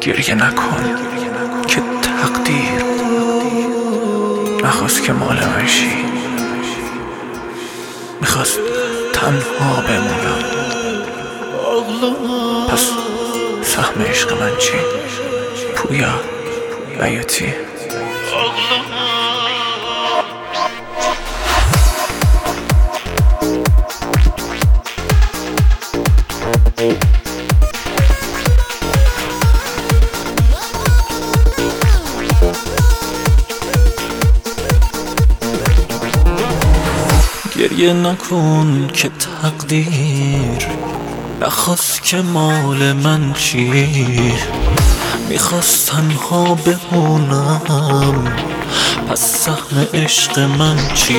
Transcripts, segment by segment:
گریه نکن که تقدیر نخواست که مال من شی، میخواست تنها بمونم. پس سهم عشق من چی؟ پویا بیاتی. گریه نکن که تقدیر نخواست که مال من چی، میخواست تنها بمونم. پس سهم عشق من چی؟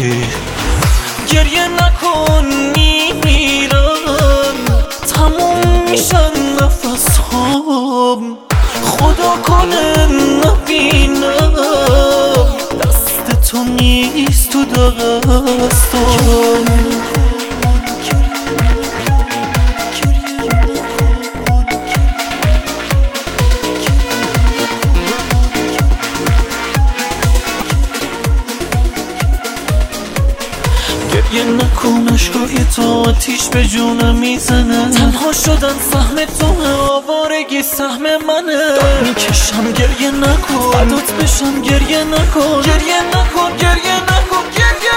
گریه نکن میمیرم، تموم میشن نفس هام. خدا کنه نبینم دست تو نیست تو دستم. گریه نکن اشکای تو آتیش به جونم میزنه. تنها شدن سهم تو، آوارگی سهم منه. میکشم گریه نکن، فدات بشم گریه نکن. گریه نکن گریه نکن گریه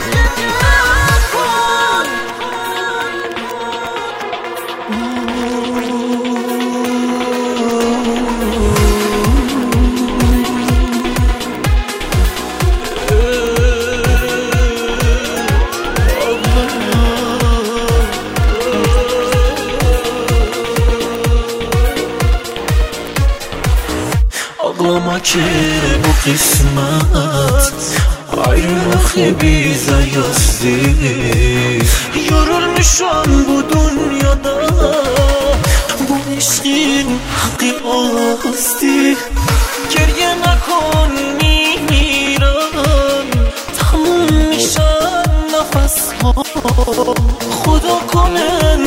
ağlama ki bu kısmet ayrılık bize yazdı. Yorulmuşam bu dünyada, bu aşkın hakkı azdı. Geriye nakon miran, tamam mişan nefes ham. Khuda kone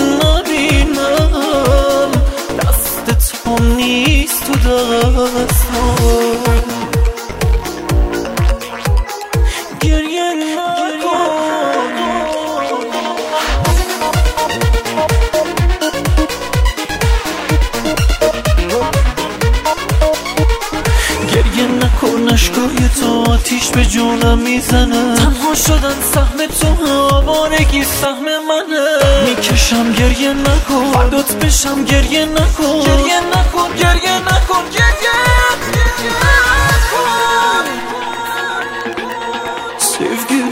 nabinam دست تو نیست تو دستم. گریه نکن گریه نکن اشکای تو آتیش به جونم میزنه. تنها شدن سهم تو، آوارگی سهم منه. میکشم گریه نکن، فدات بشم گریه نکن. گریه نکن گریه نکن گریه نکن. Sevgi